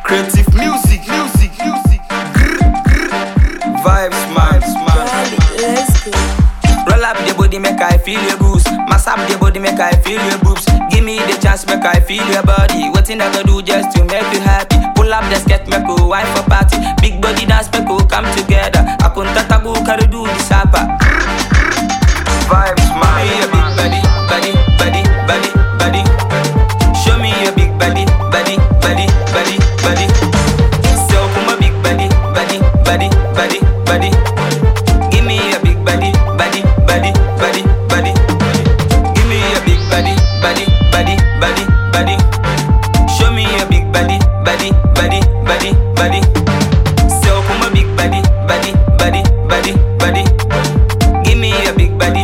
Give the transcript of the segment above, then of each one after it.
Creative music. Grr. Vibes, man. Let's go. Roll up the body, make I feel your boost. Mass up the body, make I feel your boobs. Give me the chance, make I feel your body. What you never do just to make you happy. Pull up the skirt, make you wine for party. Big body dance, make you come together. I couldn't go carry do the sapa. Vibes, man. Show me your big body. Show me your big body. So come a big body. Give me your big body. Give me your big body. Show me your big body. So come a big body. Give me your big body.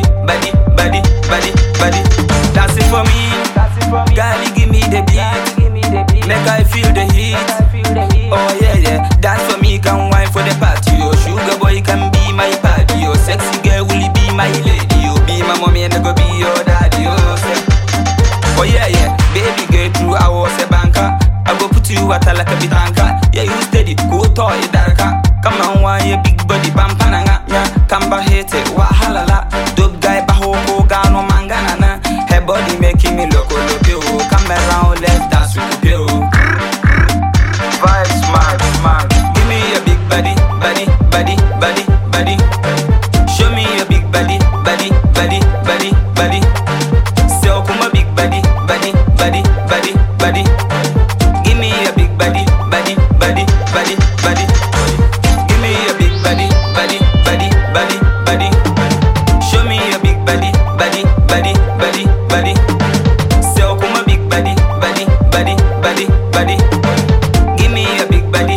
Dancing for me, girl, give me the beat. Make I feel the heat. Oh yeah. Dance for me, can wine for the party. Oh, sugar boy can be my party. Oh, sexy girl will be my lady. Oh, be my mommy and I go be your daddy. Oh yeah. Baby girl, through I was a banker. I go put you at like a bitanka. Yeah, you steady, go toy darka. Come on, why your big body bampananga? Yeah, kamba hate it, wahalala. Dope guy bahoko gano mangana. Her body making me loco. Come around, let's dance with you. Vibes, man. Give me your big body. Show me your big body. So come a big body. Give me your big body. Give me your big body. Show me your big body. So come a big body. Give me your big body.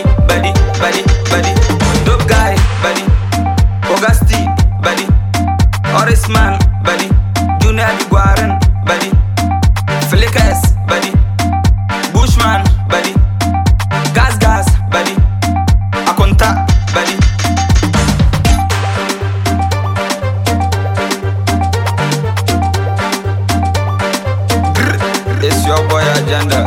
Dope guy, body. Augusti, body. Horace man, body. Junior Guaran, body. Felikas, body. Bushman, body. Gas, body. Akonta, body. Grr. It's your boy Agenda.